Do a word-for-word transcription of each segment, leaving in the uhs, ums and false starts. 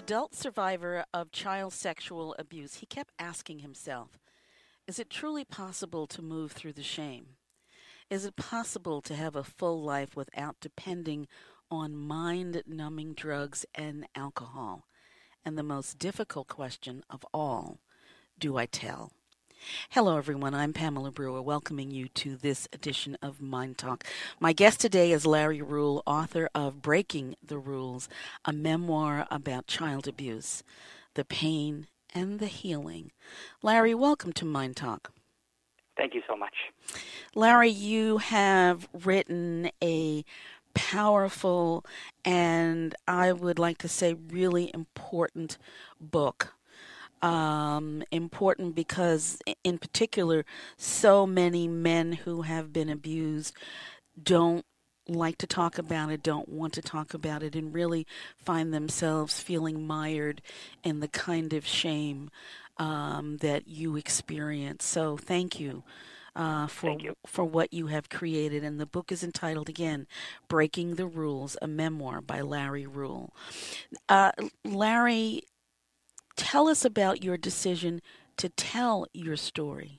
adult survivor of child sexual abuse, he kept asking himself, is it truly possible to move through the shame? Is it possible to have a full life without depending on mind-numbing drugs and alcohol? And the most difficult question of all, do I tell? Hello, everyone. I'm Pamela Brewer, welcoming you to this edition of Mind Talk. My guest today is Larry Ruhl, author of Breaking the Rules, a memoir about child abuse, the pain and the healing. Larry, welcome to Mind Talk. Thank you so much. Larry, you have written a powerful and, I would like to say, really important book. Um, important because, in particular, so many men who have been abused don't like to talk about it, don't want to talk about it, and really find themselves feeling mired in the kind of shame um, that you experience. So thank you. Uh, for Thank you. for what you have created. And the book is entitled, again, Breaking the Rules, a memoir by Larry Ruhl. Uh, Larry, tell us about your decision to tell your story.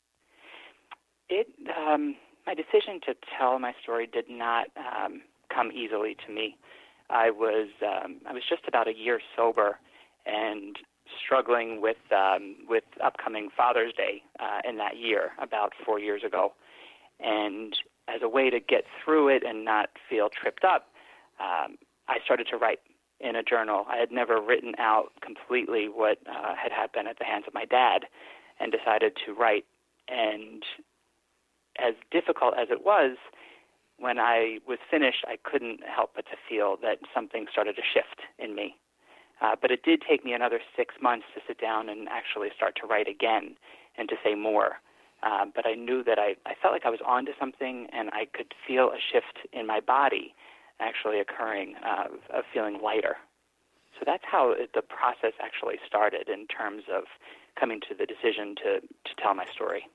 It, um, my decision to tell my story did not um, come easily to me. I was um, I was just about a year sober and struggling with um, with upcoming Father's Day uh, in that year, about four years ago. And as a way to get through it and not feel tripped up, um, I started to write in a journal. I had never written out completely what uh, had happened at the hands of my dad, and decided to write. And as difficult as it was, when I was finished, I couldn't help but to feel that something started to shift in me. Uh, but it did take me another six months to sit down and actually start to write again and to say more. Uh, but I knew that I, I felt like I was onto something, and I could feel a shift in my body actually occurring, uh, of feeling lighter. So that's how it, the process actually started in terms of coming to the decision to, to tell my story.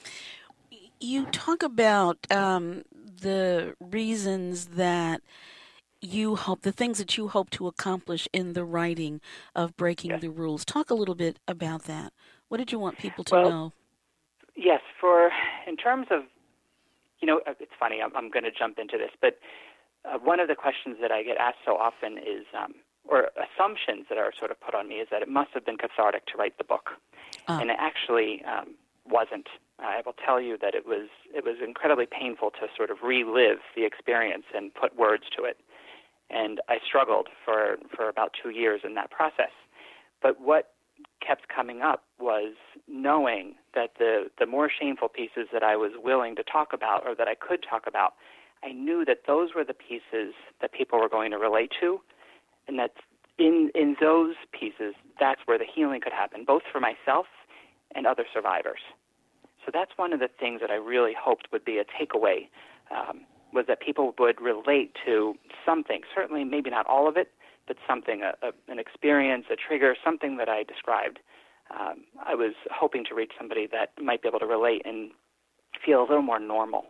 You talk about um, the reasons that you hope, the things that you hope to accomplish in the writing of Breaking Yes. the Rules. Talk a little bit about that. What did you want people to well, know? Yes, for, in terms of, you know, it's funny, I'm, I'm going to jump into this, but uh, one of the questions that I get asked so often is, um, or assumptions that are sort of put on me, is that it must have been cathartic to write the book. Uh. And it actually um, wasn't. I will tell you that it was it was incredibly painful to sort of relive the experience and put words to it. And I struggled for, for about two years in that process. But what kept coming up was knowing that the, the more shameful pieces that I was willing to talk about, or that I could talk about, I knew that those were the pieces that people were going to relate to, and that in, in those pieces, that's where the healing could happen, both for myself and other survivors. So that's one of the things that I really hoped would be a takeaway, um, was that people would relate to something, certainly maybe not all of it, but something, a, a, an experience, a trigger, something that I described. Um, I was hoping to reach somebody that might be able to relate and feel a little more normal.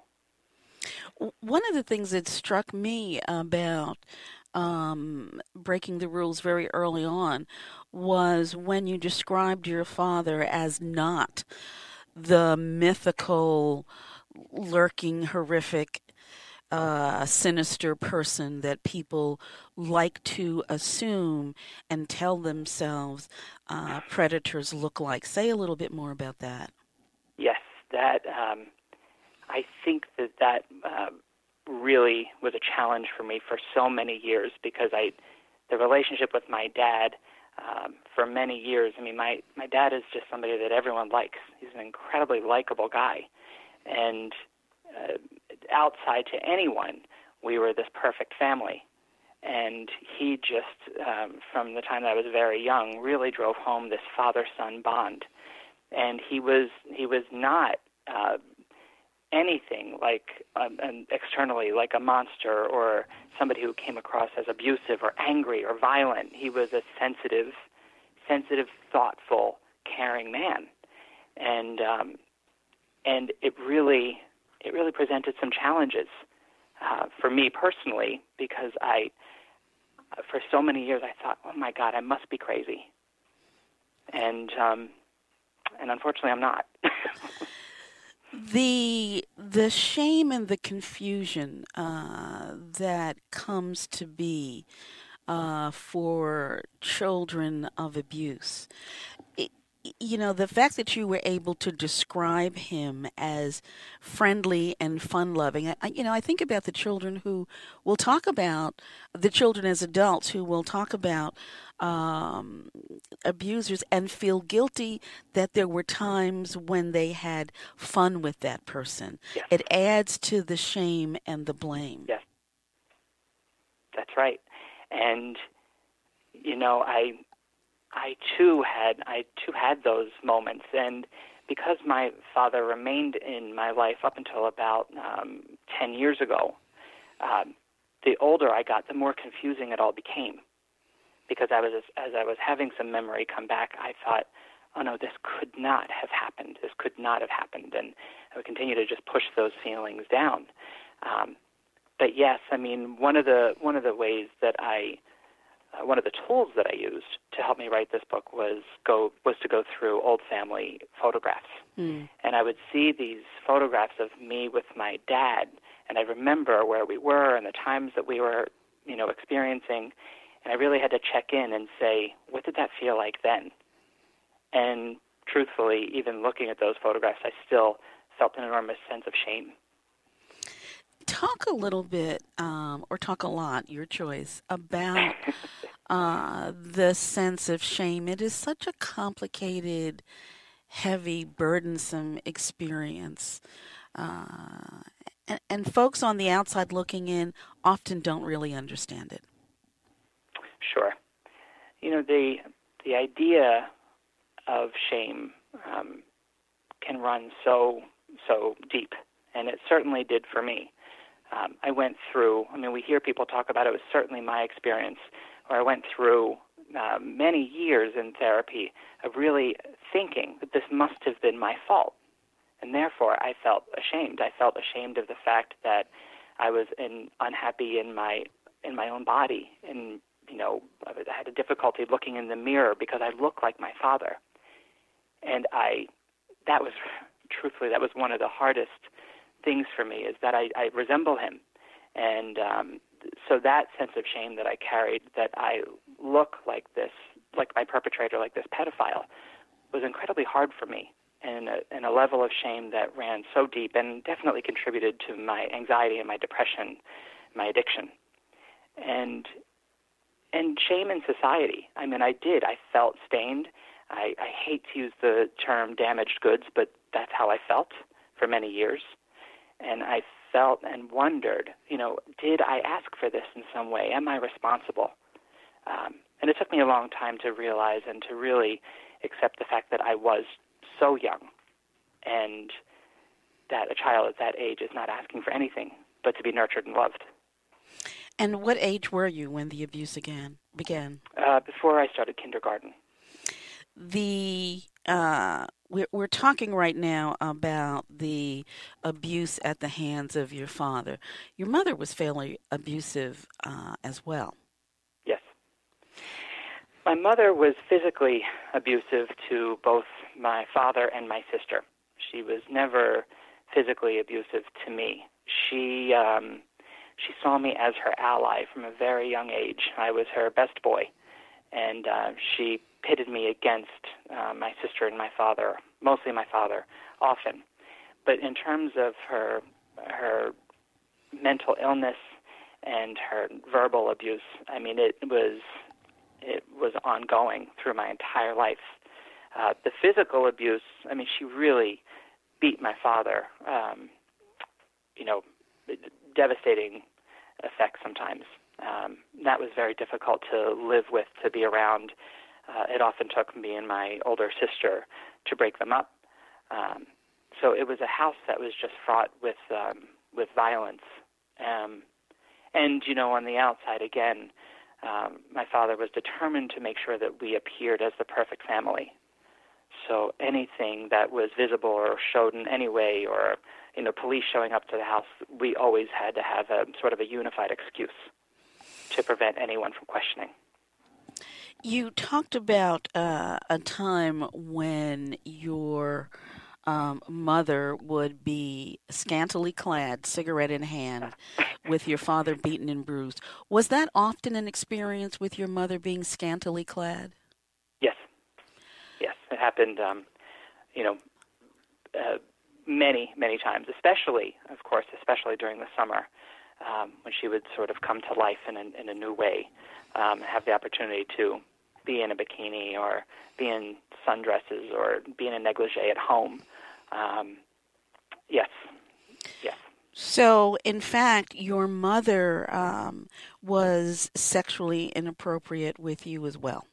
One of the things that struck me about um, Breaking the Rules very early on was when you described your father as not the mythical, lurking, horrific, uh, sinister person that people like to assume and tell themselves uh, predators look like. Say a little bit more about that. Yes, that um, I think that that uh, really was a challenge for me for so many years, because I, the relationship with my dad um, for many years, I mean, my, my dad is just somebody that everyone likes. He's an incredibly likable guy. And uh, outside to anyone, we were this perfect family. And he just, um, from the time that I was very young, really drove home this father-son bond. And he was he was not uh, anything like um, an externally like a monster or somebody who came across as abusive or angry or violent. He was a sensitive, sensitive, thoughtful, caring man, and um, and it really it really presented some challenges uh, for me personally, because I uh, for so many years, I thought, oh my God, I must be crazy. And um, and unfortunately, I'm not. The the shame and the confusion uh, that comes to be uh, for children of abuse. It, you know, the fact that you were able to describe him as friendly and fun-loving, I, you know, I think about the children who will talk about, the children as adults who will talk about um, abusers and feel guilty that there were times when they had fun with that person. Yes. It adds to the shame and the blame. Yes, that's right. And, you know, I... I too had I too had those moments, and because my father remained in my life up until about um, ten years ago, um, the older I got, the more confusing it all became. Because I was as I was having some memory come back, I thought, oh no, this could not have happened. This could not have happened, and I would continue to just push those feelings down. Um, but yes, I mean one of the one of the ways that I Uh, one of the tools that I used to help me write this book was go was to go through old family photographs. Mm. And I would see these photographs of me with my dad, and I remember where we were and the times that we were, you know, experiencing, and I really had to check in and say, what did that feel like then? And truthfully, even looking at those photographs, I still felt an enormous sense of shame. Talk a little bit, um, or talk a lot, your choice, about uh, the sense of shame. It is such a complicated, heavy, burdensome experience. Uh, and, and folks on the outside looking in often don't really understand it. Sure. You know, the, the idea of shame um, can run so, so deep, and it certainly did for me. Um, I went through, I mean, we hear people talk about it. It was certainly my experience, where I went through uh, many years in therapy of really thinking that this must have been my fault. And therefore, I felt ashamed. I felt ashamed of the fact that I was in, unhappy in my in my own body. And, you know, I had a difficulty looking in the mirror because I looked like my father. And I, that was, truthfully, that was one of the hardest things for me, is that I, I resemble him. And um, so that sense of shame that I carried, that I look like this, like my perpetrator, like this pedophile, was incredibly hard for me, and a, and a level of shame that ran so deep and definitely contributed to my anxiety and my depression, my addiction. And and shame in society. I mean, I did. I felt stained. I, I hate to use the term damaged goods, but that's how I felt for many years. And I felt and wondered, you know, did I ask for this in some way? Am I responsible? Um, and it took me a long time to realize and to really accept the fact that I was so young, and that a child at that age is not asking for anything but to be nurtured and loved. And what age were you when the abuse again began? Uh, before I started kindergarten. The uh, we're, we're talking right now about the abuse at the hands of your father. Your mother was fairly abusive uh, as well. Yes. My mother was physically abusive to both my father and my sister. She was never physically abusive to me. She um, she saw me as her ally from a very young age. I was her best boy, and uh, she pitted me against uh, my sister and my father, mostly my father, often. But in terms of her her mental illness and her verbal abuse, I mean, it was it was ongoing through my entire life. Uh, the physical abuse, I mean, she really beat my father. Um, you know, devastating effects sometimes. Um, that was very difficult to live with, to be around. Uh, it often took me and my older sister to break them up. Um, so it was a house that was just fraught with um, with violence. Um, and, you know, on the outside, again, um, my father was determined to make sure that we appeared as the perfect family. So anything that was visible or showed in any way, or, you know, police showing up to the house, we always had to have a sort of a unified excuse to prevent anyone from questioning. You talked about uh, a time when your um, mother would be scantily clad, cigarette in hand, with your father beaten and bruised. Was that often an experience with your mother being scantily clad? Yes. Yes, it happened, um, you know, uh, many, many times, especially, of course, especially during the summer, um, when she would sort of come to life in a, in a new way, um, have the opportunity to be in a bikini or be in sundresses or be in a negligee at home. Um, yes, yes. So, in fact, your mother um, was sexually inappropriate with you as well.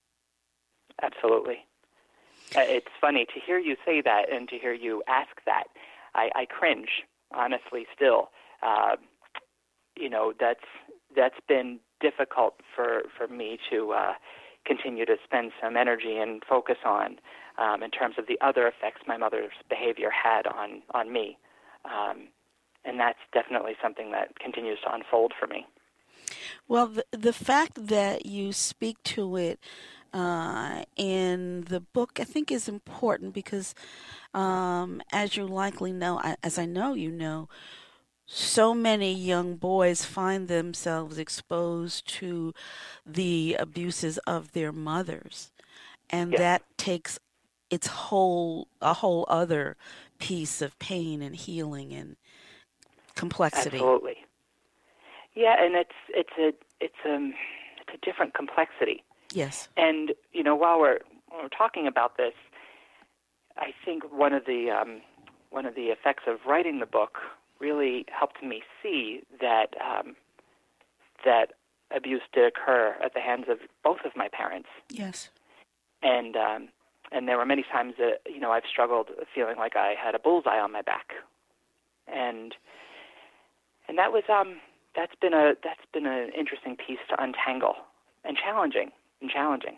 Absolutely. Uh, it's funny to hear you say that and to hear you ask that. I, I cringe, honestly, still. Uh, you know, that's that's been difficult for, for me to uh, continue to spend some energy and focus on um, in terms of the other effects my mother's behavior had on, on me. Um, and that's definitely something that continues to unfold for me. Well, the, the fact that you speak to it uh, in the book, I think, is important because, um, as you likely know, as I know you know, so many young boys find themselves exposed to the abuses of their mothers, and Yes. that takes its whole a whole other piece of pain and healing and complexity. Absolutely. Yeah, and it's it's a it's a it's a different complexity. Yes. And you know, while we're while we're talking about this, I think one of the um, one of the effects of writing the book really helped me see that um, that abuse did occur at the hands of both of my parents. Yes. And um, and there were many times that you know I've struggled feeling like I had a bullseye on my back, and and that was um that's been a that's been an interesting piece to untangle and challenging and challenging.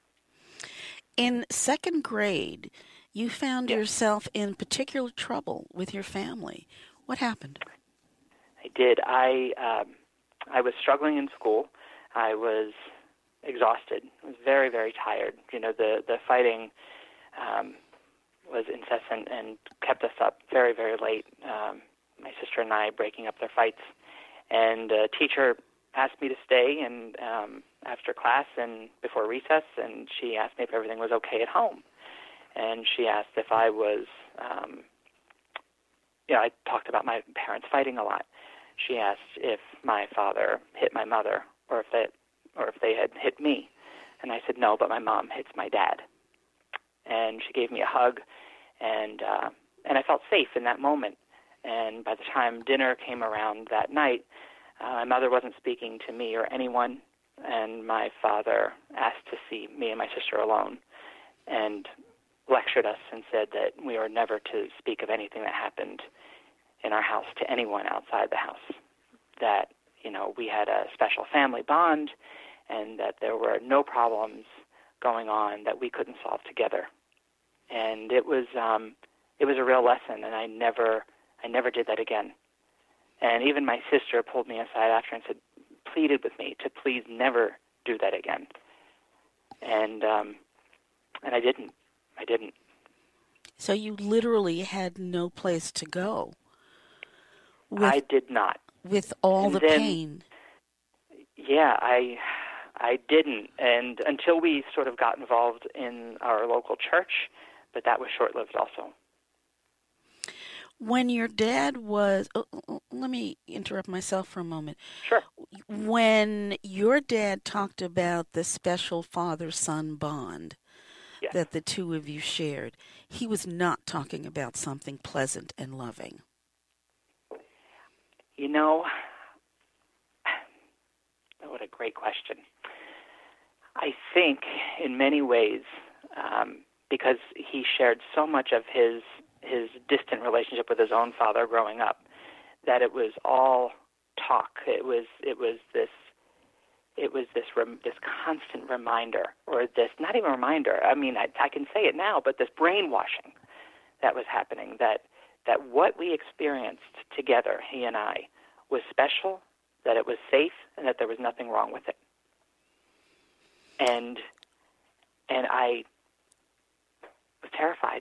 In second grade, you found Yes. yourself in particular trouble with your family. What happened? I did. I um, I was struggling in school. I was exhausted. I was very, very tired. You know, the the fighting um, was incessant and kept us up very, very late. Um, my sister and I breaking up their fights, and a teacher asked me to stay and um, after class and before recess, and she asked me if everything was okay at home, and she asked if I was. Um, you know, I talked about my parents fighting a lot. She asked if my father hit my mother, or if it, or if they had hit me, and I said no, but my mom hits my dad. And she gave me a hug, and uh, and I felt safe in that moment. And by the time dinner came around that night, uh, my mother wasn't speaking to me or anyone, and my father asked to see me and my sister alone, and lectured us and said that we were never to speak of anything that happened in our house to anyone outside the house, that, you know, we had a special family bond and that there were no problems going on that we couldn't solve together. And it was um, it was a real lesson, and I never I never did that again. And even my sister pulled me aside after and said, pleaded with me to please never do that again. And um, and I didn't. I didn't. So you literally had no place to go. With, I did not. With all and the then, pain. Yeah, I I didn't. And until we sort of got involved in our local church, but that was short-lived also. When your dad was, oh, oh, let me interrupt myself for a moment. Sure. When your dad talked about the special father-son bond, yes, that the two of you shared, he was not talking about something pleasant and loving. You know, what a great question. I think in many ways, um, because he shared so much of his his distant relationship with his own father growing up, that it was all talk. It was it was this it was this rem, this constant reminder, or this not even reminder. I mean, I, I can say it now, but this brainwashing that was happening. That that what we experienced together, he and I, was special that it was safe and that there was nothing wrong with it. And and I was terrified.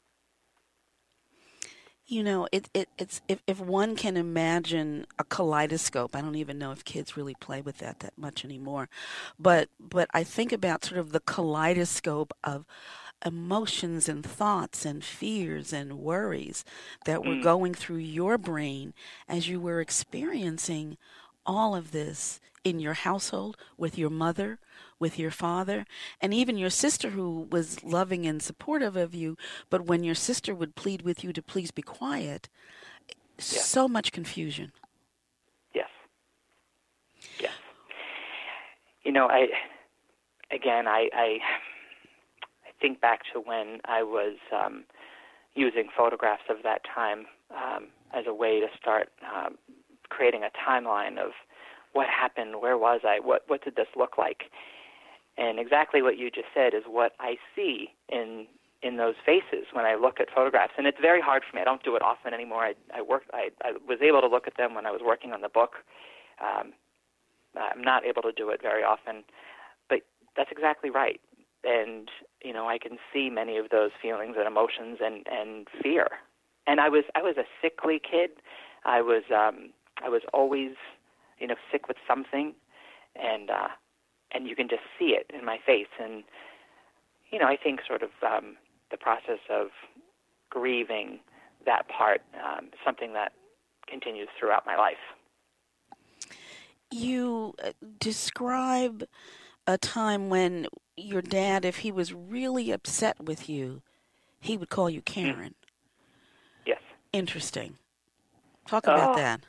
You know, it, it it's if, if one can imagine a kaleidoscope, I don't even know if kids really play with that that much anymore, but but I think about sort of the kaleidoscope of emotions and thoughts and fears and worries that were Mm. going through your brain as you were experiencing all of this in your household, with your mother, with your father, and even your sister, who was loving and supportive of you. But when your sister would plead with you to please be quiet, Yes. so much confusion. Yes. Yes. You know, I again, I, I, I think back to when I was um, using photographs of that time um, as a way to start um, creating a timeline of what happened, where was I, what what did this look like, and exactly what you just said is what I see in in those faces when I look at photographs. And it's very hard for me. I don't do it often anymore. I I work. I, I was able to look at them when I was working on the book. Um, I'm not able to do it very often, but that's exactly right. And you know, I can see many of those feelings and emotions and, and fear. And I was I was a sickly kid. I was um, I was always, you know, sick with something, and uh, and you can just see it in my face. And you know, I think sort of um, the process of grieving that part, um, something that continues throughout my life. You uh, describe a time when your dad, if he was really upset with you, he would call you Karen. Yes. Interesting. Talk about Oh. that.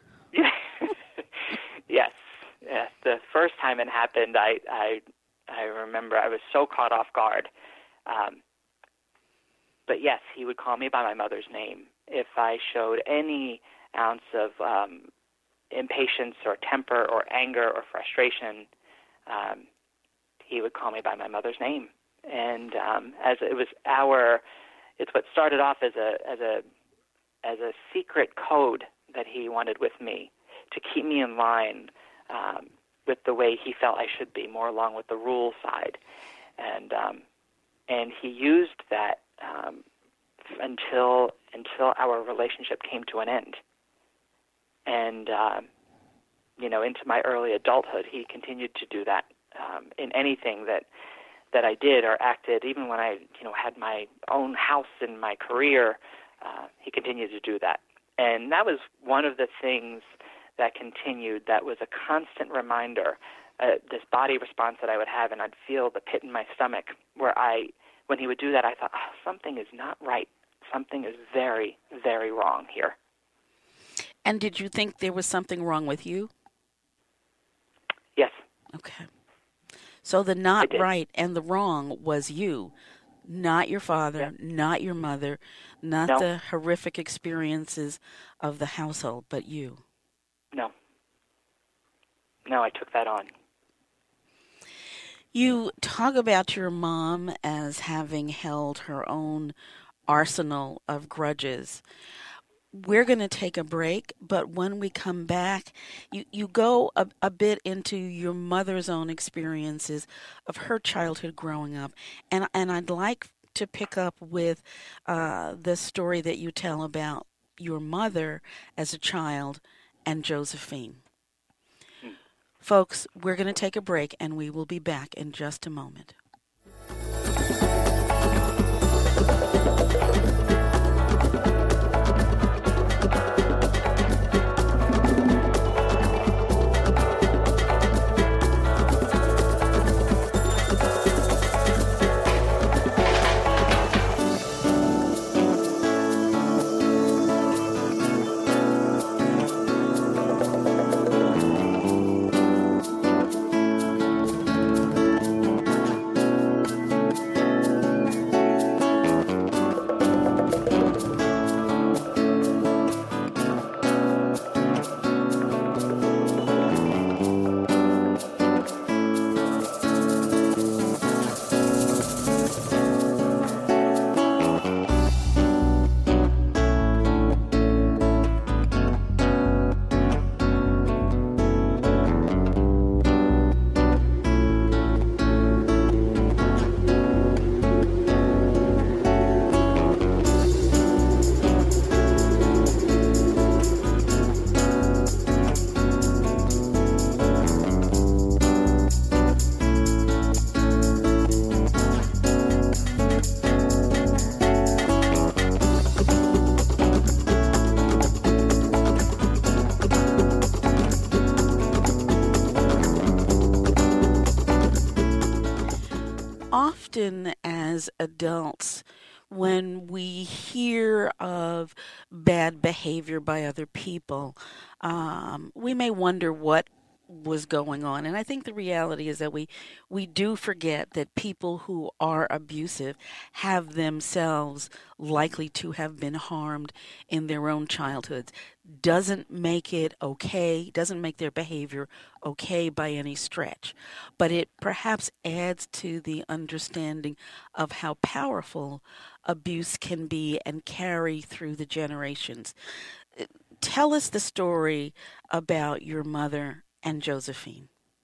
Yes. Yes. The first time it happened, I, I, I remember I was so caught off guard. Um, but yes, he would call me by my mother's name. If I showed any ounce of um, impatience or temper or anger or frustration, um, he would call me by my mother's name. And um, as it was our, it's what started off as a as a as a secret code that he wanted with me to keep me in line um, with the way he felt I should be, more along with the rule side. And um, and he used that um, until until our relationship came to an end. And uh, you know, into my early adulthood, he continued to do that um, in anything that that I did or acted. Even when I, you know, had my own house and my career, uh, he continued to do that. And that was one of the things that continued. That was a constant reminder. Uh, this body response that I would have, and I'd feel the pit in my stomach where I, when he would do that, I thought, oh, something is not right. Something is very, very wrong here. And did you think there was something wrong with you? Yes. Okay. So the I not did. right and the wrong was you, not your father, Yeah. not your mother, not No. the horrific experiences of the household, but you. No. No, I took that on. You talk about your mom as having held her own arsenal of grudges. We're going to take a break, but when we come back, you, you go a, a bit into your mother's own experiences of her childhood growing up. And, and I'd like to pick up with uh, the story that you tell about your mother as a child and Josephine. Hmm. Folks, we're going to take a break, and we will be back in just a moment. often as adults, when we hear of bad behavior by other people, um, we may wonder what was going on. And I think the reality is that we we do forget that people who are abusive have themselves likely to have been harmed in their own childhoods. Doesn't make it okay, doesn't make their behavior okay by any stretch, but it perhaps adds to the understanding of how powerful abuse can be and carry through the generations. Tell us the story about your mother and Josephine.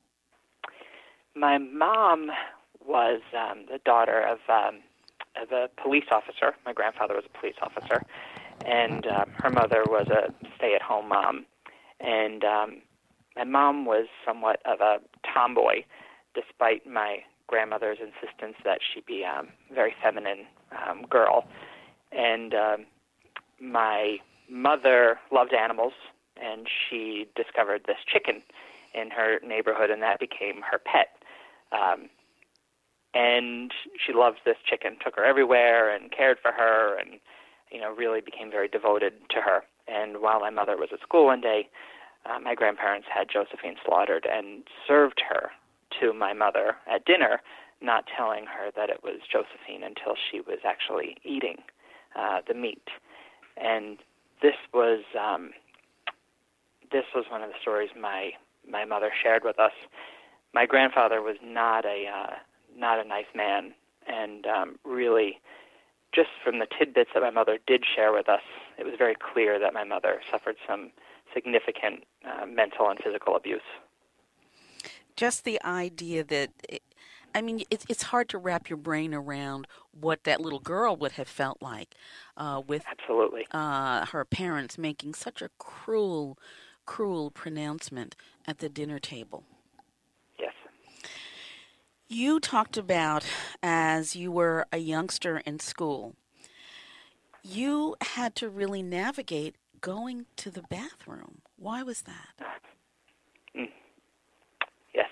My mom was um, the daughter of, um, of a police officer. My grandfather was a police officer, and um, her mother was a stay-at-home mom. And um, my mom was somewhat of a tomboy, despite my grandmother's insistence that she be um, a very feminine um, girl. And um, my mother loved animals, and she discovered this chicken in her neighborhood, and that became her pet. Um, and she loved this chicken, took her everywhere and cared for her, and, you know, really became very devoted to her. And while my mother was at school one day, uh, my grandparents had Josephine slaughtered and served her to my mother at dinner, not telling her that it was Josephine until she was actually eating uh, the meat. And this was um, this was one of the stories my my mother shared with us. My grandfather was not a uh, not a nice man, and um, really, just from the tidbits that my mother did share with us, it was very clear that my mother suffered some significant uh, mental and physical abuse. Just the idea that, I mean, it's it's hard to wrap your brain around what that little girl would have felt like uh, with Absolutely. Uh, her parents making such a cruel, cruel pronouncement at the dinner table. Yes. You talked about, as you were a youngster in school, you had to really navigate going to the bathroom. Why was that? Mm. Yes.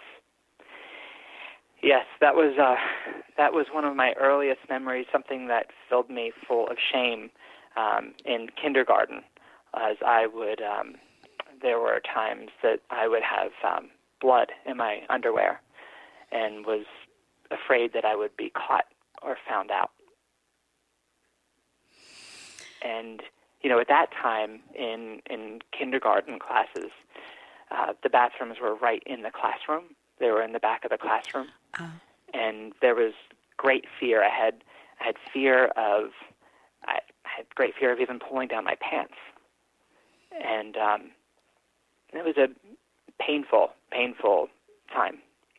Yes, that was uh, that was one of my earliest memories, something that filled me full of shame um, in kindergarten, as I would, um, there were times that I would have um, blood in my underwear and was afraid that I would be caught or found out. And, you know, at that time in, in kindergarten classes, uh, the bathrooms were right in the classroom. They were in the back of the classroom. Uh. And there was great fear. I had, I had fear of, I had great fear of even pulling down my pants. And um, it was a painful, painful time.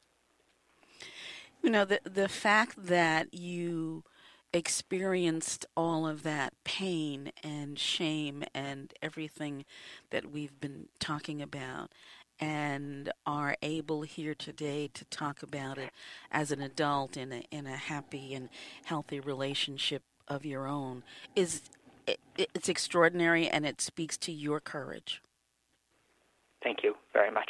You know, the the fact that you experienced all of that pain and shame and everything that we've been talking about and are able here today to talk about it as an adult in a in a happy and healthy relationship of your own is it, it's extraordinary, and it speaks to your courage. Thank you very much.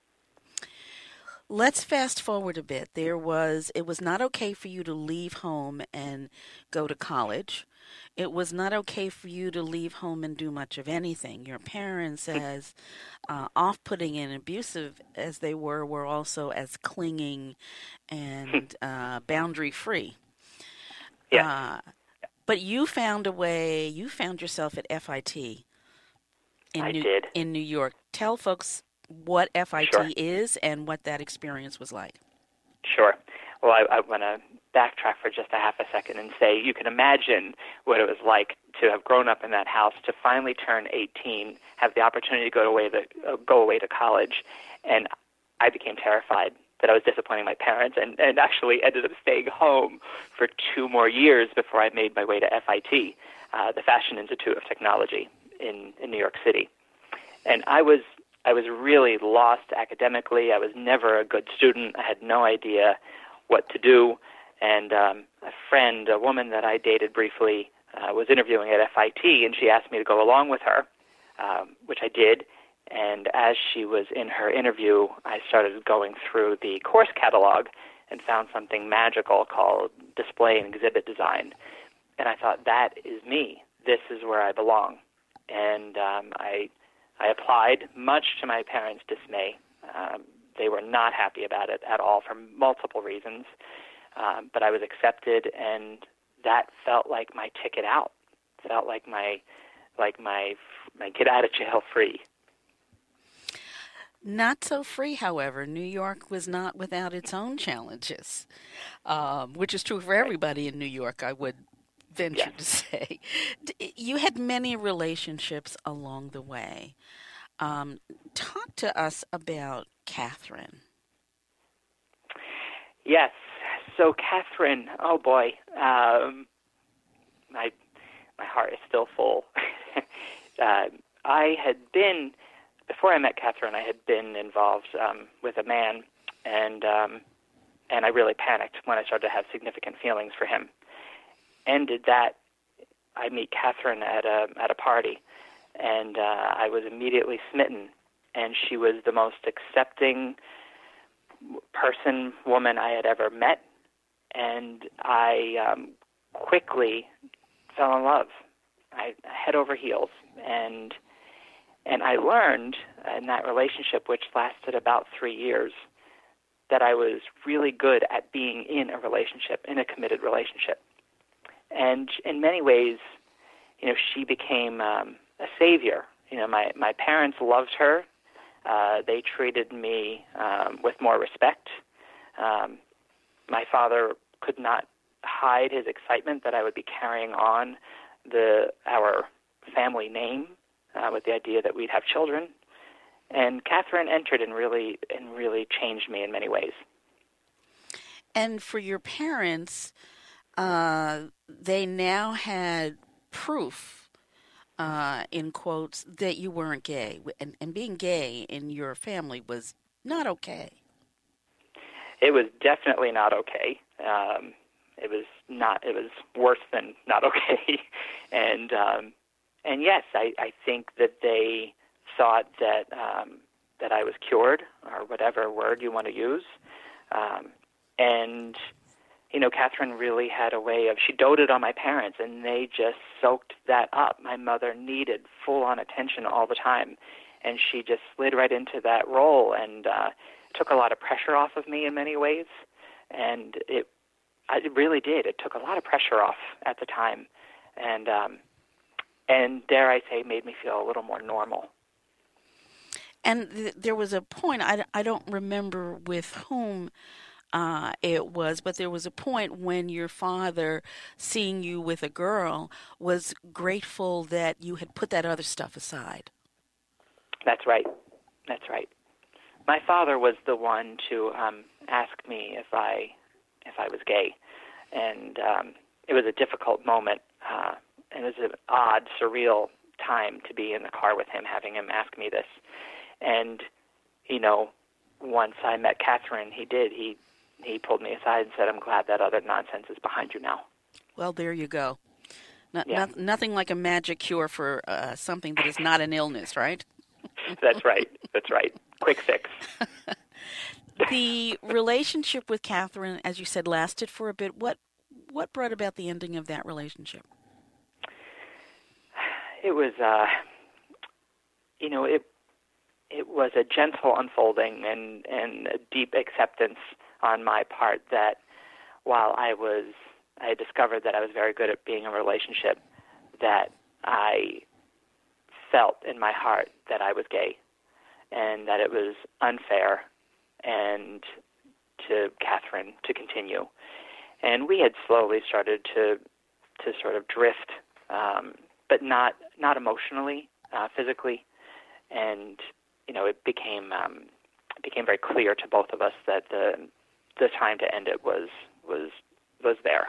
Let's fast forward a bit. There was, it was not okay for you to leave home and go to college. It was not okay for you to leave home and do much of anything. Your parents, as uh, off-putting and abusive as they were, were also as clinging and uh, boundary-free. Yeah. Uh, but you found a way, you found yourself at F I T in, I New, did. in New York. Tell folks what F I T Sure. is and what that experience was like. Sure. Well, I, I want to backtrack for just a half a second and say you can imagine what it was like to have grown up in that house, to finally turn eighteen, have the opportunity to go away to, uh, go away to college, and I became terrified that I was disappointing my parents, and, and actually ended up staying home for two more years before I made my way to F I T, uh, the Fashion Institute of Technology in, in New York City. And I was I was really lost academically. I was never a good student. I had no idea what to do. And um, a friend, a woman that I dated briefly, uh, was interviewing at F I T, and she asked me to go along with her, um, which I did. And as she was in her interview, I started going through the course catalog and found something magical called display and exhibit design. And I thought, that is me. This is where I belong. And um, I, I applied, much to my parents' dismay. Um, they were not happy about it at all for multiple reasons. Um, but I was accepted, and that felt like my ticket out. Felt like my, like my, my get out of jail free. Not so free, however. New York was not without its own challenges, um, which is true for everybody in New York, I would venture Yes. to say. You had many relationships along the way. Um, talk to us about Catherine. Yes. So Catherine, oh boy, um, my my heart is still full. uh, I had been, before I met Catherine, I had been involved um, with a man, and um, and I really panicked when I started to have significant feelings for him. Ended that, I meet Catherine at a at a party, and uh, I was immediately smitten. And she was the most accepting person, woman I had ever met, and I um, quickly fell in love, I head over heels, and and I learned in that relationship, which lasted about three years, that I was really good at being in a relationship, in a committed relationship. And in many ways, you know, she became um, a savior. You know, my, my parents loved her. Uh, they treated me um, with more respect. Um, my father could not hide his excitement that I would be carrying on the our family name uh, with the idea that we'd have children. And Catherine entered and really and really changed me in many ways. And for your parents, uh, they now had proof, uh, in quotes, that you weren't gay. And, and being gay in your family was not okay. It was definitely not okay. Um, it was not. It was worse than not okay. and um, and yes, I, I think that they thought that um, that I was cured, or whatever word you want to use. Um, and you know, Catherine really had a way of, she doted on my parents, and they just soaked that up. My mother needed full-on attention all the time, and she just slid right into that role, and uh, took a lot of pressure off of me in many ways. And it, it really did. It took a lot of pressure off at the time, and um, and dare I say, made me feel a little more normal. And th- there was a point, I, I don't remember with whom uh, it was, but there was a point when your father, seeing you with a girl, was grateful that you had put that other stuff aside. That's right. That's right. My father was the one to um, ask me if I if I was gay, and um, it was a difficult moment. Uh, it was an odd, surreal time to be in the car with him, having him ask me this. And you know, once I met Catherine, he did. He he pulled me aside and said, "I'm glad that other nonsense is behind you now." Well, there you go. No, Yeah. no, nothing like a magic cure for uh, something that is not an illness, right? That's right. That's right. Quick fix. The relationship with Catherine, as you said, lasted for a bit. What what brought about the ending of that relationship? It was, uh, you know, it it was a gentle unfolding and, and a deep acceptance on my part that while I was, I had discovered that I was very good at being in a relationship, that I felt in my heart that I was gay and that it was unfair and to Catherine to continue. And we had slowly started to to sort of drift, um, but not not emotionally, uh, physically. And you know, it became um, it became very clear to both of us that the the time to end it was was was there.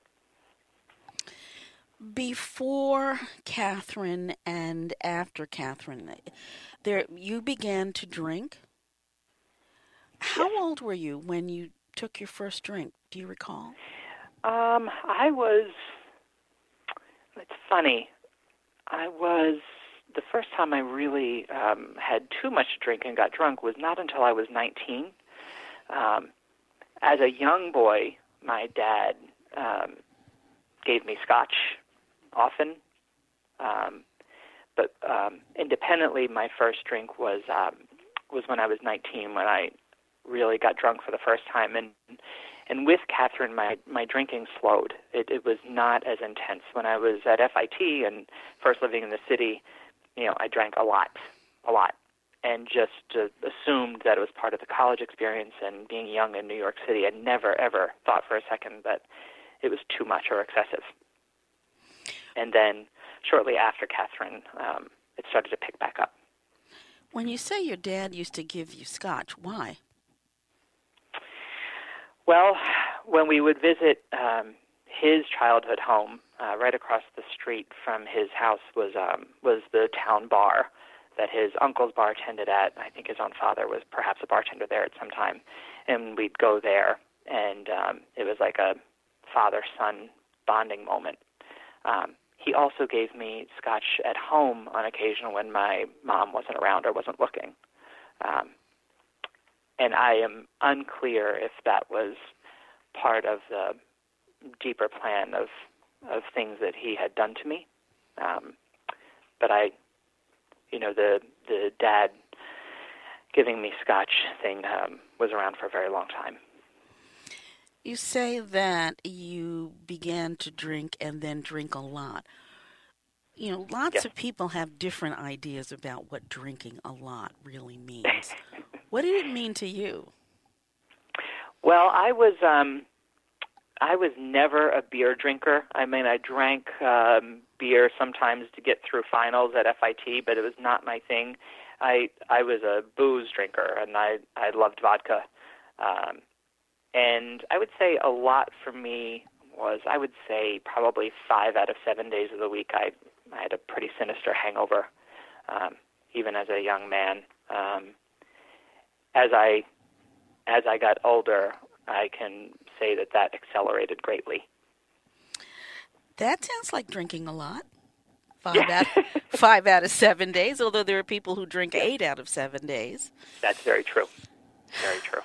Before Catherine and after Catherine, there you began to drink. How Yes. old were you when you took your first drink? Do you recall? Um, I was. It's funny. I was the first time I really um, had too much to drink and got drunk was not until I was nineteen. Um, as a young boy, my dad um, gave me scotch often. Um, but um, independently, my first drink was um, was when I was nineteen, when I really got drunk for the first time. And and with Catherine, my, my drinking slowed. It, it was not as intense. When I was at F I T and first living in the city, you know, I drank a lot, a lot, and just uh, assumed that it was part of the college experience and being young in New York City. I never, ever thought for a second that it was too much or excessive. And then shortly after Catherine, um, it started to pick back up. When you say your dad used to give you scotch, why? Well, when we would visit um, his childhood home, uh, right across the street from his house was um, was the town bar that his uncles bartended at. I think his own father was perhaps a bartender there at some time. And we'd go there, and um, it was like a father-son bonding moment. Um, he also gave me scotch at home on occasion when my mom wasn't around or wasn't looking. Um, and I am unclear if that was part of the deeper plan of of things that he had done to me. Um, but I, you know, the the dad giving me scotch thing um, was around for a very long time. You say that you began to drink and then drink a lot. You know, lots Yes. of people have different ideas about what drinking a lot really means. What did it mean to you? Well, I was um, I was never a beer drinker. I mean, I drank um, beer sometimes to get through finals at F I T, but it was not my thing. I I was a booze drinker, and I I loved vodka. Um, and I would say a lot for me was, I would say probably five out of seven days of the week, I I had a pretty sinister hangover, um, even as a young man. Um, as I as I got older, I can say that that accelerated greatly. That sounds like drinking a lot. Five out, five out of seven days, although there are people who drink eight out of seven days. That's very true. Very true.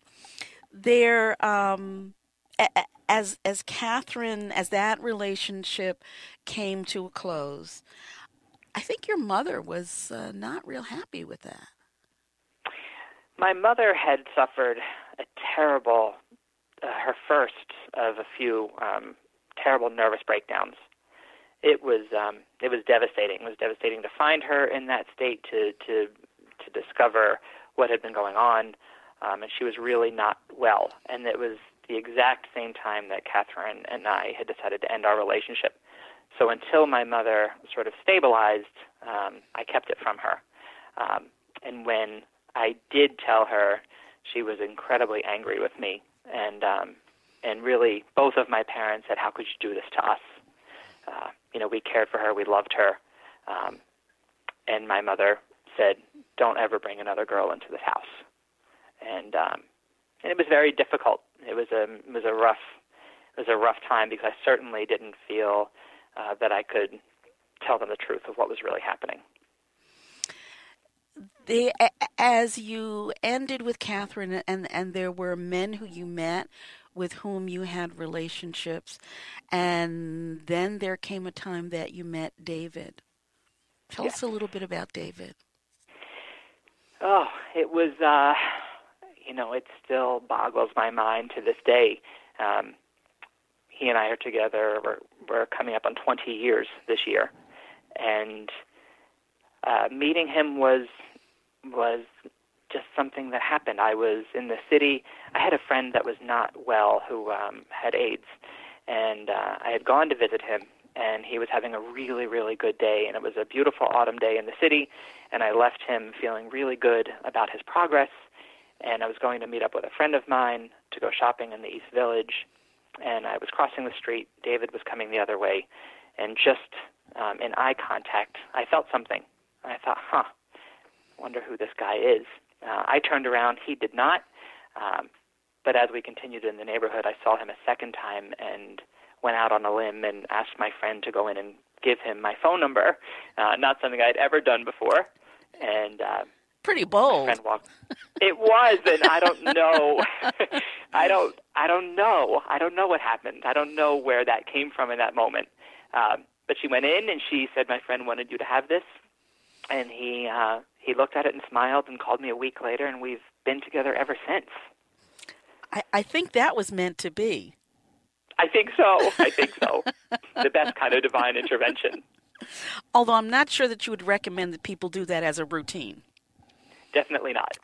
There, um, as as Catherine, as that relationship came to a close, I think your mother was uh, not real happy with that. My mother had suffered a terrible, uh, her first of a few um, terrible nervous breakdowns. It was um, it was devastating. It was devastating to find her in that state, to to to discover what had been going on, um, and she was really not well. And it was the exact same time that Catherine and I had decided to end our relationship. So until my mother sort of stabilized, um, I kept it from her. Um, and when I did tell her, she was incredibly angry with me, and um, and really both of my parents said, "How could you do this to us?" Uh, you know, we cared for her, we loved her, um, and my mother said, "Don't ever bring another girl into this house." And um, and it was very difficult. It was a it was a rough it was a rough time, because I certainly didn't feel uh, that I could tell them the truth of what was really happening. The, as you ended with Catherine, and, and there were men who you met with whom you had relationships, and then there came a time that you met David. Tell Yeah. us a little bit about David. Oh, it was, uh, you know, it still boggles my mind to this day. Um, he and I are together, we're, we're coming up on twenty years this year, and uh, meeting him was was just something that happened. I was in the city. I had a friend that was not well who um, had AIDS, and uh, I had gone to visit him, and he was having a really, really good day, and it was a beautiful autumn day in the city, and I left him feeling really good about his progress, and I was going to meet up with a friend of mine to go shopping in the East Village, and I was crossing the street. David was coming the other way, and just um, in eye contact, I felt something. And I thought, huh, wonder who this guy is. Uh, I turned around. He did not. Um, but as we continued in the neighborhood, I saw him a second time and went out on a limb and asked my friend to go in and give him my phone number, uh, not something I'd ever done before. And uh, Pretty bold. my friend walked. It was, and I don't know. I don't, I don't know. I don't know what happened. I don't know where that came from in that moment. Um, but she went in and she said, my friend wanted you to have this. And he, uh, he looked at it and smiled and called me a week later, and we've been together ever since. I, I think that was meant to be. I think so. I think so. The best kind of divine intervention. Although I'm not sure that you would recommend that people do that as a routine. Definitely not.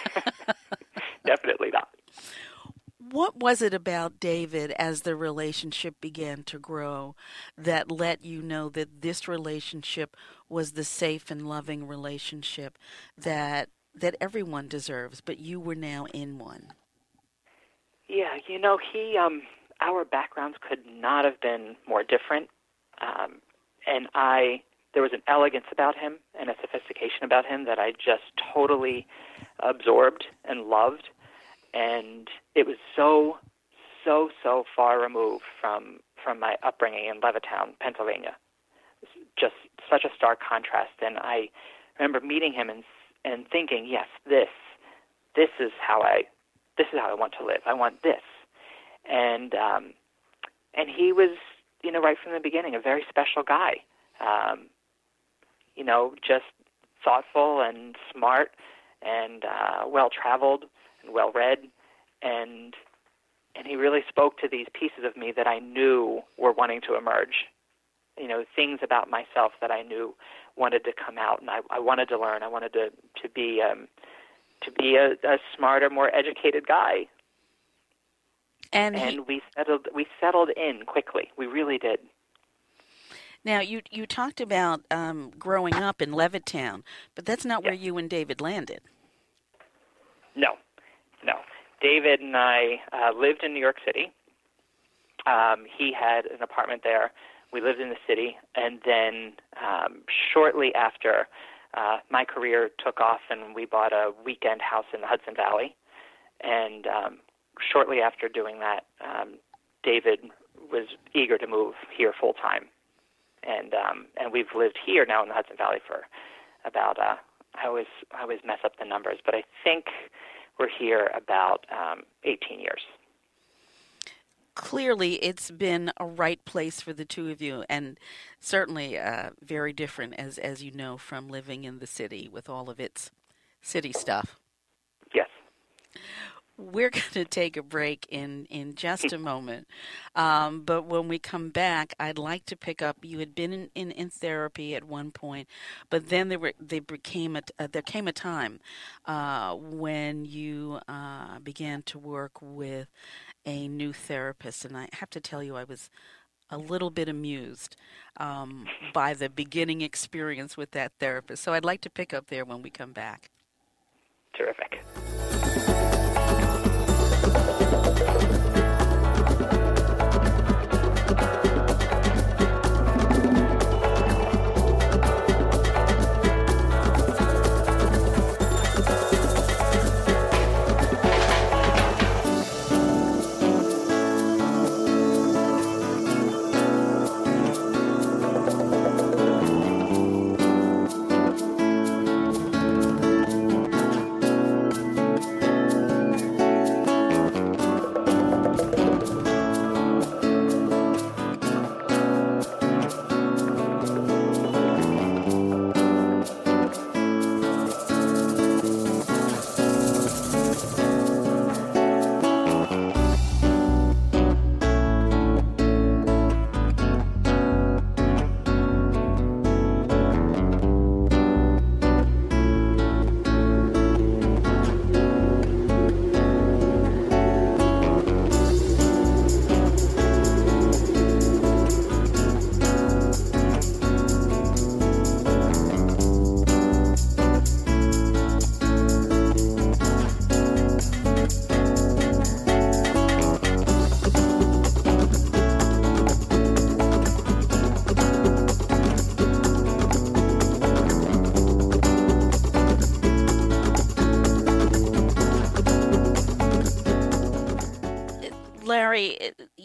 Definitely not. What was it about David as the relationship began to grow that let you know that this relationship was the safe and loving relationship that that everyone deserves, but you were now in one? Yeah, you know, he, um, our backgrounds could not have been more different. Um, and I, there was an elegance about him and a sophistication about him that I just totally absorbed and loved. And it was so, so, so far removed from, from my upbringing in Levittown, Pennsylvania. Just such a stark contrast. And I remember meeting him and and thinking, yes, this, this is how I, this is how I want to live. I want this. And um, and he was, you know, right from the beginning, a very special guy. Um, you know, just thoughtful and smart and uh, well-traveled and well-read, and and he really spoke to these pieces of me that I knew were wanting to emerge. You know, things about myself that I knew wanted to come out, and I, I wanted to learn. I wanted to to be um, to be a, a smarter, more educated guy. And, and he, we settled we settled in quickly. We really did. Now, you you talked about um, growing up in Levittown, but that's not yes. where you and David landed. No, no. David and I uh, lived in New York City. Um, he had an apartment there. We lived in the city, and then um, shortly after, uh, my career took off, and we bought a weekend house in the Hudson Valley. And um, shortly after doing that, um, David was eager to move here full time, and um, and we've lived here now in the Hudson Valley for about uh, I always I always mess up the numbers, but I think we're here about um, eighteen years. Clearly, it's been a right place for the two of you, and certainly uh, very different, as as you know, from living in the city with all of its city stuff. Yes. We're going to take a break in, in just a moment, um, but when we come back, I'd like to pick up. You had been in, in, in therapy at one point, but then there were they became a, uh, there came a time uh, when you uh, began to work with a new therapist, and I have to tell you, I was a little bit amused um, by the beginning experience with that therapist. So I'd like to pick up there when we come back. Terrific.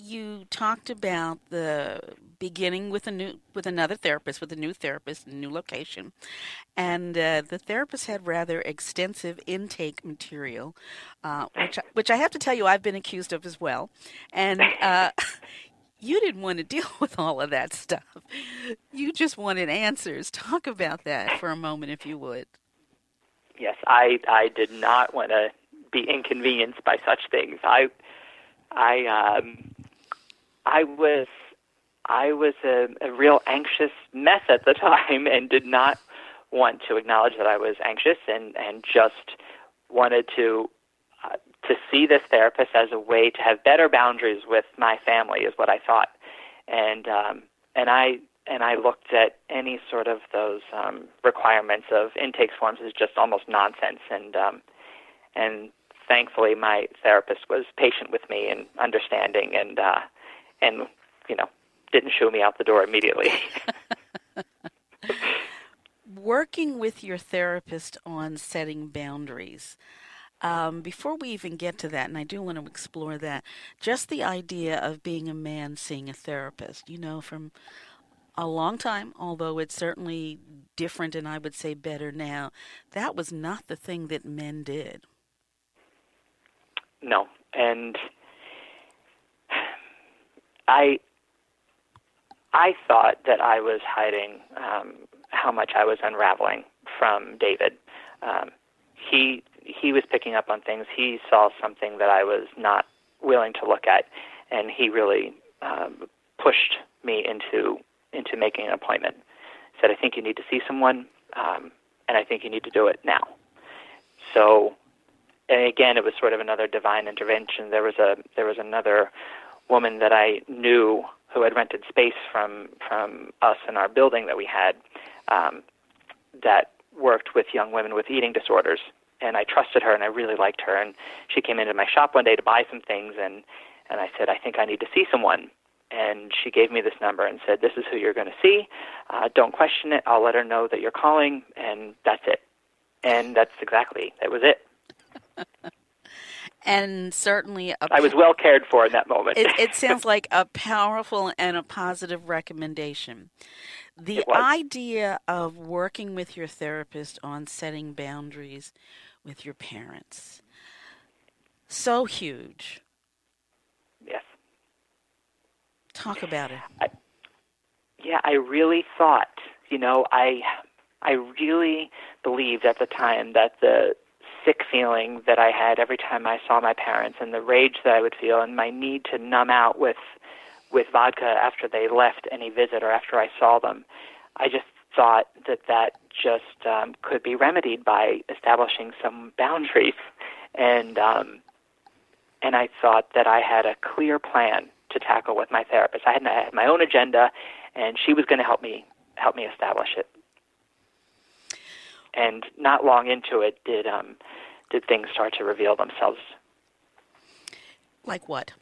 you talked about the beginning with a new with another therapist, with a new therapist, a new location, and uh, the therapist had rather extensive intake material, uh, which I- which I have to tell you I've been accused of as well, and uh, you didn't want to deal with all of that stuff. You just wanted answers. Talk about that for a moment, if you would. Yes, I I did not want to be inconvenienced by such things. I I um, I was I was a, a real anxious mess at the time, and did not want to acknowledge that I was anxious, and, and just wanted to uh, to see this therapist as a way to have better boundaries with my family, is what I thought, and um, and I and I looked at any sort of those um, requirements of intake forms as just almost nonsense, and um, and thankfully my therapist was patient with me and understanding, and uh, and you know didn't shoo me out the door immediately. Working with your therapist on setting boundaries. Um, before we even get to that, and I do want to explore that, just the idea of being a man seeing a therapist, you know, from a long time, although it's certainly different and I would say better now, that was not the thing that men did. No, and I I thought that I was hiding um, how much I was unraveling from David. Um, he he was picking up on things. He saw something that I was not willing to look at, and he really um, pushed me into into making an appointment. He said, "I think you need to see someone, um, and I think you need to do it now." So, and again, it was sort of another divine intervention. There was a there was another woman that I knew who had rented space from from us in our building that we had, um, that worked with young women with eating disorders. And I trusted her, and I really liked her. And she came into my shop one day to buy some things, and, and I said, "I think I need to see someone." And she gave me this number and said, "This is who you're going to see. Uh, don't question it. I'll let her know that you're calling," and that's it. And that's exactly, that was it. And certainly, a I was well cared for in that moment. it, it sounds like a powerful and a positive recommendation. The idea of working with your therapist on setting boundaries with your parents, so huge. Yes. Talk about it. I, yeah, I really thought, you know, I I really believed at the time that the sick feeling that I had every time I saw my parents, and the rage that I would feel, and my need to numb out with with vodka after they left any visit or after I saw them, I just thought that that just um, could be remedied by establishing some boundaries. And um, and I thought that I had a clear plan to tackle with my therapist. I had, I had my own agenda, and she was going to help me help me establish it. And not long into it did um, did things start to reveal themselves. Like what?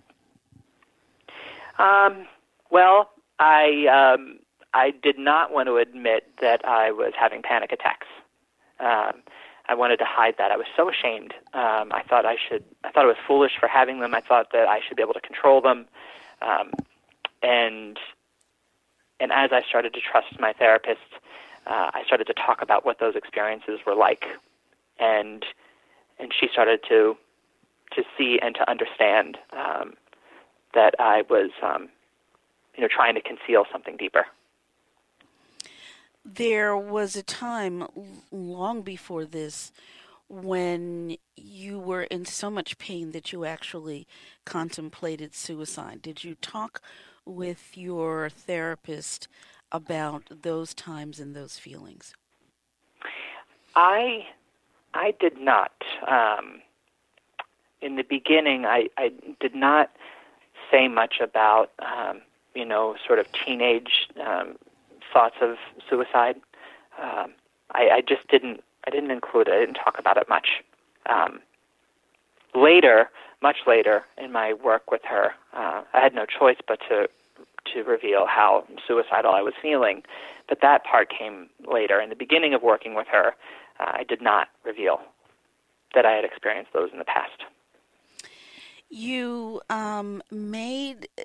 Um, well, I um, I did not want to admit that I was having panic attacks. Um, I wanted to hide that. I was so ashamed. Um, I thought I should. I thought it was foolish for having them. I thought that I should be able to control them. Um, and and as I started to trust my therapist, uh, I started to talk about what those experiences were like, and and she started to to see and to understand um, that I was, um, you know, trying to conceal something deeper. There was a time long before this when you were in so much pain that you actually contemplated suicide. Did you talk with your therapist about those times and those feelings? I I did not. Um, in the beginning, I, I did not say much about, um, you know, sort of teenage um, thoughts of suicide. Um, I, I just didn't. I didn't include it. I didn't talk about it much. Um, later, much later in my work with her, uh, I had no choice but to to reveal how suicidal I was feeling. But that part came later. In the beginning of working with her, uh, I did not reveal that I had experienced those in the past. You um, made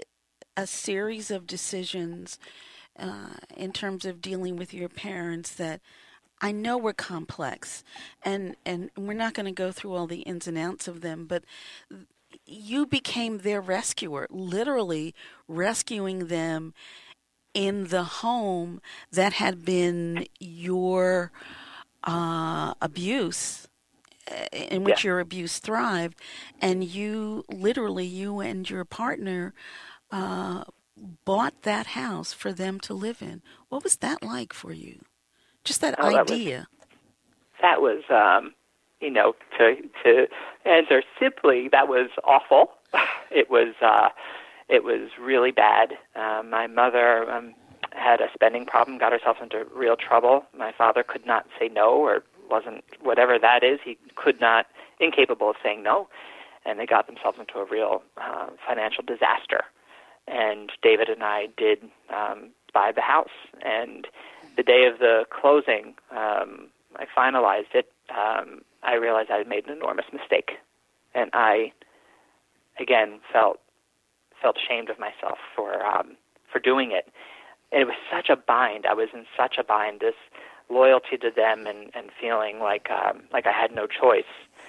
a series of decisions uh, in terms of dealing with your parents that I know were complex, and and we're not going to go through all the ins and outs of them, but you became their rescuer, literally rescuing them in the home that had been your uh, abuse, uh, in Yeah. which your abuse thrived, and you literally, you and your partner, uh, bought that house for them to live in. What was that like for you? Just that Oh, that was idea. that was um, you know to to answer simply, that was awful. It was uh, it was really bad. Uh, my mother um, had a spending problem, got herself into real trouble. My father could not say no, or wasn't, whatever that is. He could not, incapable of saying no, and they got themselves into a real uh, financial disaster. And David and I did um, buy the house. And the day of the closing, um, I finalized it. Um, I realized I had made an enormous mistake, and I, again, felt felt ashamed of myself for um, for doing it. And it was such a bind. I was in such a bind. This loyalty to them, and, and feeling like um, like I had no choice,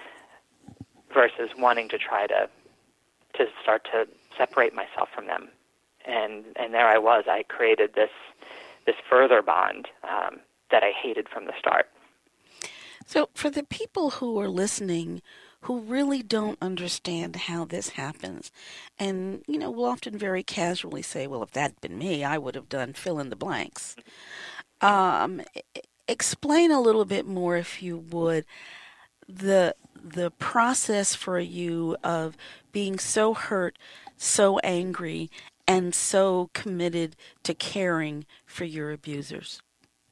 versus wanting to try to to start to separate myself from them. And and there I was. I created this this further bond um, that I hated from the start. So for the people who are listening who really don't understand how this happens, and, you know, will often very casually say, well, if that'd been me, I would have done fill in the blanks. Um, explain a little bit more, if you would, the the process for you of being so hurt, so angry, and so committed to caring for your abusers.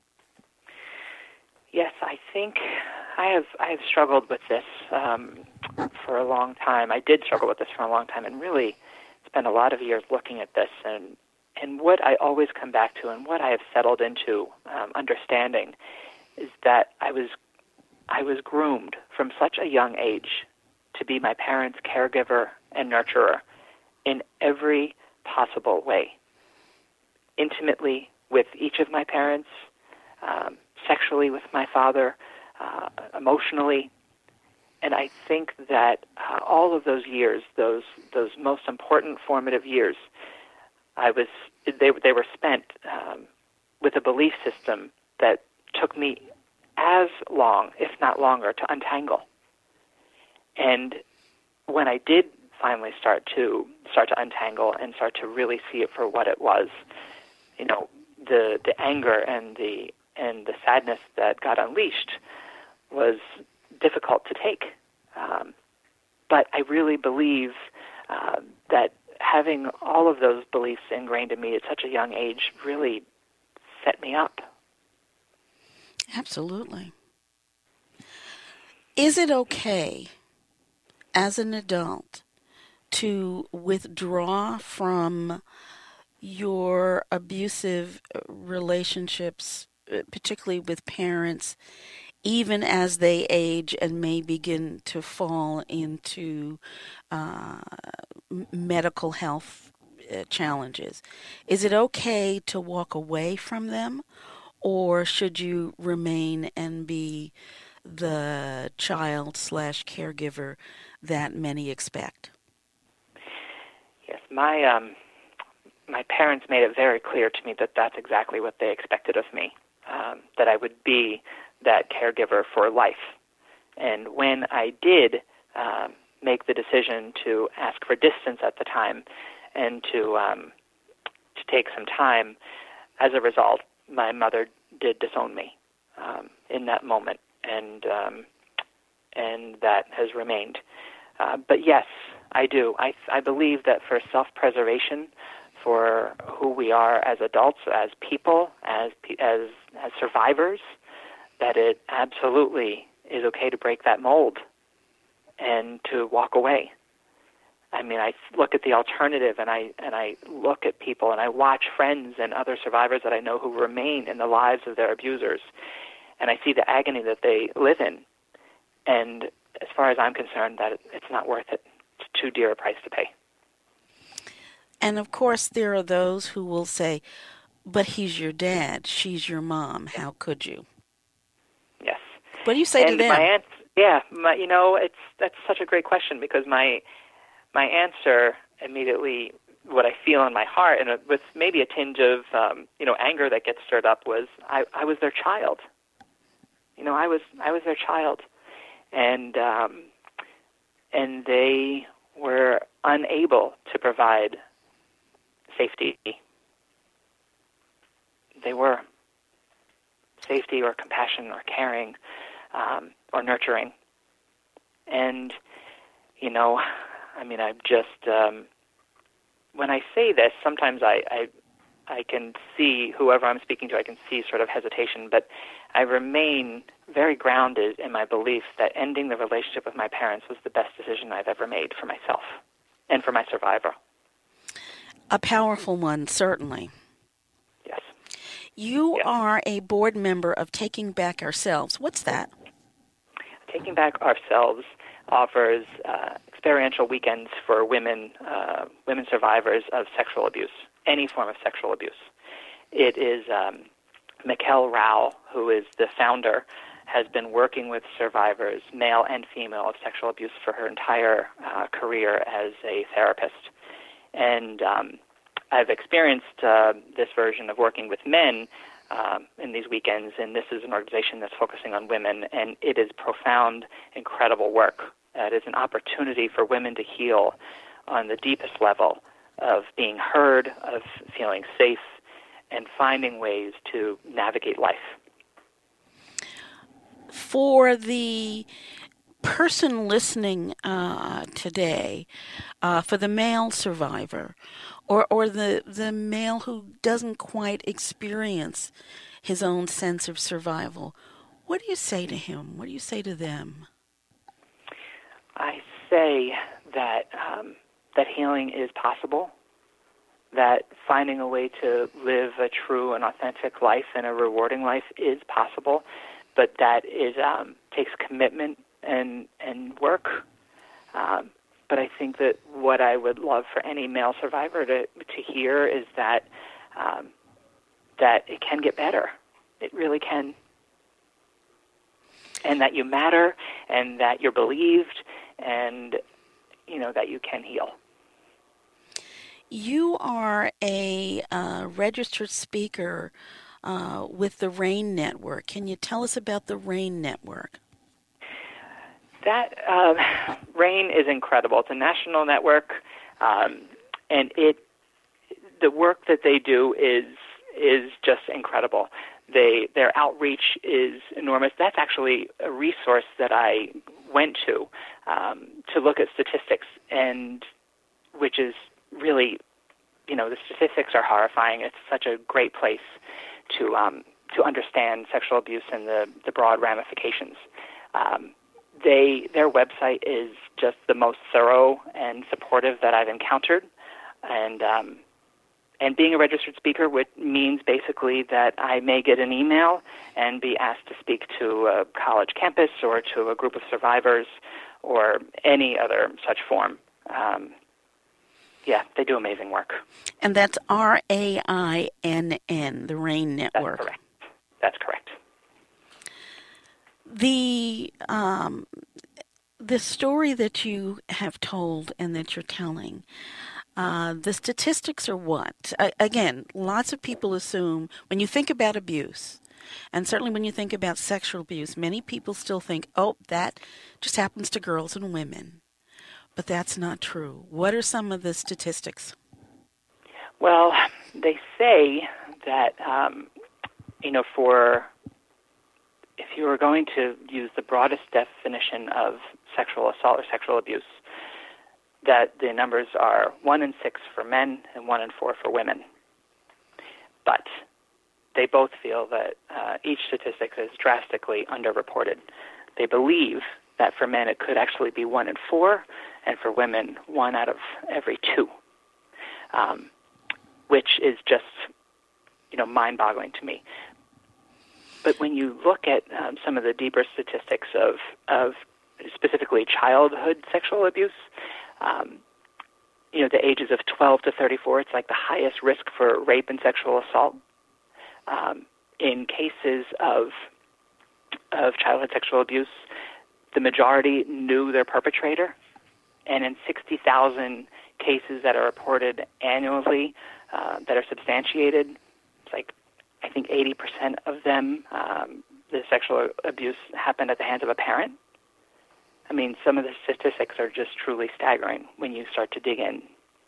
Yes, I think I have I have struggled with this um, for a long time. I did struggle with this for a long time, and really spent a lot of years looking at this. And and what I always come back to, and what I have settled into um, understanding, is that I was I was groomed from such a young age to be my parents' caregiver and nurturer in every possible way. Intimately with each of my parents, um, sexually with my father, uh, emotionally. And I think that uh, all of those years, those those most important formative years, I was they they were spent um, with a belief system that took me as long, if not longer, to untangle. And when I did finally start to start to untangle and start to really see it for what it was, you know, the the anger and the and the sadness that got unleashed was difficult to take. Um, but I really believe uh, that having all of those beliefs ingrained in me at such a young age really set me up. Absolutely. Is it okay as an adult to withdraw from your abusive relationships, particularly with parents, even as they age and may begin to fall into uh, medical health uh, challenges? Is it okay to walk away from them, or should you remain and be the child slash caregiver that many expect? Yes, my um, my parents made it very clear to me that that's exactly what they expected of me, um, that I would be that caregiver for life. And when I did um, make the decision to ask for distance at the time and to um, to take some time, as a result, my mother did disown me um, in that moment, and um, and that has remained. Uh, but yes, I do. I I believe that for self-preservation, for who we are as adults, as people, as as as survivors, that it absolutely is okay to break that mold and to walk away. I mean, I look at the alternative, and I and I look at people, and I watch friends and other survivors that I know who remain in the lives of their abusers, and I see the agony that they live in. And as far as I'm concerned, that it's not worth it. It's too dear a price to pay. And of course, there are those who will say, but he's your dad, she's your mom, how could you? Yes. What do you say and to them? My answer, yeah, my, you know, it's that's such a great question, because my my answer immediately, what I feel in my heart, and with maybe a tinge of um, you know anger that gets stirred up, was I, I was their child. You know, I was I was their child, and um, and they were unable to provide safety. They were safety or compassion or caring um, or nurturing. And, you know, I mean, I'm just, um, when I say this, sometimes I, I, I can see, whoever I'm speaking to, I can see sort of hesitation, but I remain very grounded in my belief that ending the relationship with my parents was the best decision I've ever made for myself and for my survivor. A powerful one, certainly. Yes. You yes. are a board member of Taking Back Ourselves. What's that? Taking Back Ourselves offers uh, experiential weekends for women, uh, women survivors of sexual abuse, any form of sexual abuse. It is um, Mikkel Rao, who is the founder, has been working with survivors, male and female, of sexual abuse for her entire uh, career as a therapist. And um, I've experienced uh, this version of working with men um, in these weekends, and this is an organization that's focusing on women, and it is profound, incredible work. Uh, it is an opportunity for women to heal on the deepest level of being heard, of feeling safe, and finding ways to navigate life. For the person listening uh, today, uh, for the male survivor, or, or the, the male who doesn't quite experience his own sense of survival, what do you say to him? What do you say to them? I say that um, that healing is possible, that finding a way to live a true and authentic life and a rewarding life is possible, but that is um, takes commitment and and work. Um, but I think that what I would love for any male survivor to to hear is that um, that it can get better. It really can. And that you matter, and that you're believed, and, you know, that you can heal. You are a uh, registered speaker uh, with the RAIN Network. Can you tell us about the RAIN Network? That uh, RAIN is incredible. It's a national network, um, and it the work that they do is is just incredible. They their outreach is enormous. That's actually a resource that I went to um, to look at statistics, and which is really, you know, the statistics are horrifying. It's such a great place to um, to understand sexual abuse and the, the broad ramifications. Um, they their website is just the most thorough and supportive that I've encountered, and um, And being a registered speaker, which means basically that I may get an email and be asked to speak to a college campus or to a group of survivors or any other such form. Um, yeah, they do amazing work. And that's R A I N N, the RAIN Network. That's correct. That's correct. The um, the story that you have told and that you're telling, Uh, the statistics are what? Uh, again, lots of people assume when you think about abuse, and certainly when you think about sexual abuse, many people still think, oh, that just happens to girls and women. But that's not true. What are some of the statistics? Well, they say that, um, you know, for if you were going to use the broadest definition of sexual assault or sexual abuse, that the numbers are one in six for men and one in four for women. But they both feel that uh, each statistic is drastically underreported. They believe that for men it could actually be one in four, and for women, one out of every two, um, which is just, you know, mind-boggling to me. But when you look at um, some of the deeper statistics of, of specifically childhood sexual abuse, Um, you know, at the ages of twelve to thirty-four, it's like the highest risk for rape and sexual assault. Um, in cases of of childhood sexual abuse, the majority knew their perpetrator, and in sixty thousand cases that are reported annually uh, that are substantiated, it's like I think eighty percent of them, um, the sexual abuse happened at the hands of a parent. I mean, some of the statistics are just truly staggering when you start to dig in.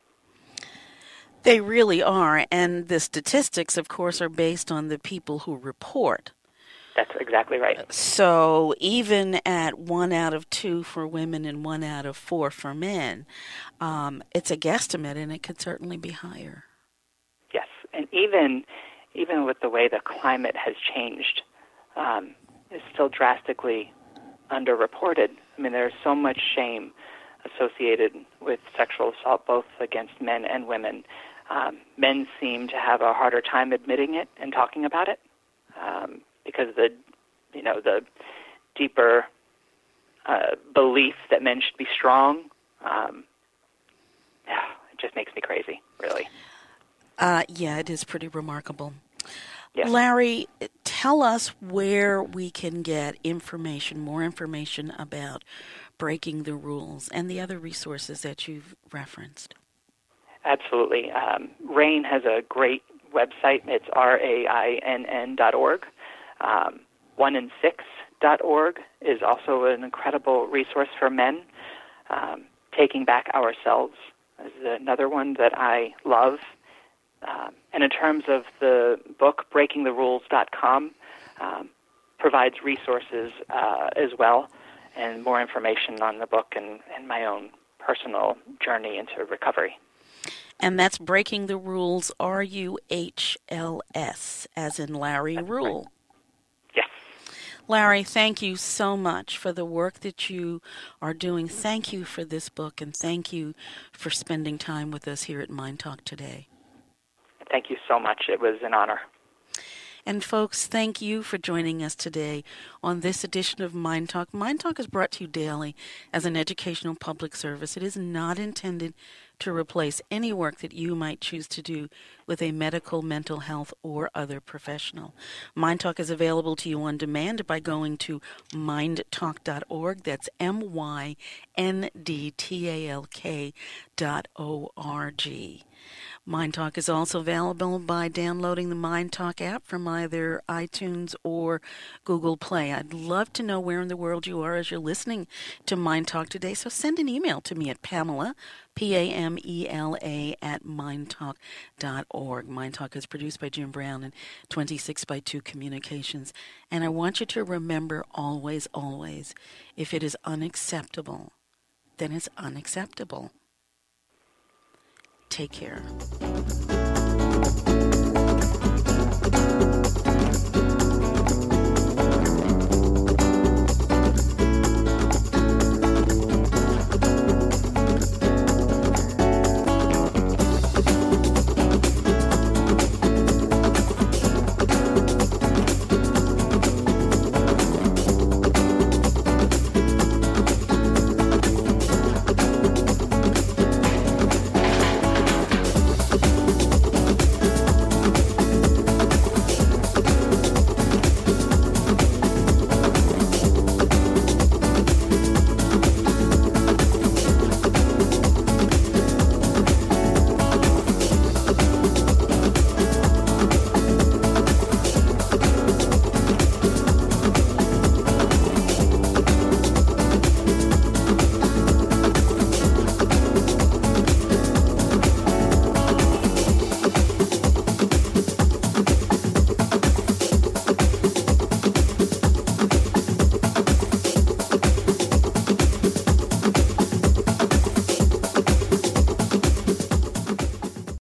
They really are, and the statistics, of course, are based on the people who report. That's exactly right. So even at one out of two for women and one out of four for men, um, it's a guesstimate, and it could certainly be higher. Yes, and even even with the way the climate has changed, um, it's still drastically underreported. I mean, there's so much shame associated with sexual assault, both against men and women. Um, men seem to have a harder time admitting it and talking about it um, because the, you know, the deeper uh, belief that men should be strong. Um, it just makes me crazy, really. Uh, yeah, it is pretty remarkable. Yes. Larry, tell us where we can get information, more information about Breaking the Rules and the other resources that you've referenced. Absolutely. Um, RAINN has a great website. It's R A I N N dot org. Um, one in six dot org is also an incredible resource for men. Um, Taking Back Ourselves is another one that I love. Um, and in terms of the book, breaking the rules dot com um, provides resources uh, as well and more information on the book and, and my own personal journey into recovery. And that's Breaking the Rules, R U H L S, as in Larry That's Rule. Right. Yes. Larry, thank you so much for the work that you are doing. Thank you for this book, and thank you for spending time with us here at Mind Talk today. Thank you so much. It was an honor. And folks, thank you for joining us today on this edition of Mind Talk. Mind Talk is brought to you daily as an educational public service. It is not intended to replace any work that you might choose to do with a medical, mental health, or other professional. Mind Talk is available to you on demand by going to mind talk dot org. That's M Y N D T A L K dot O R G. Mind Talk is also available by downloading the Mind Talk app from either iTunes or Google Play. I'd love to know where in the world you are as you're listening to Mind Talk today, so send an email to me at Pamela, P A M E L A, at mind talk dot org. Mind Talk is produced by Jim Brown and twenty-six by two Communications. And I want you to remember always, always, if it is unacceptable, then it's unacceptable. Take care.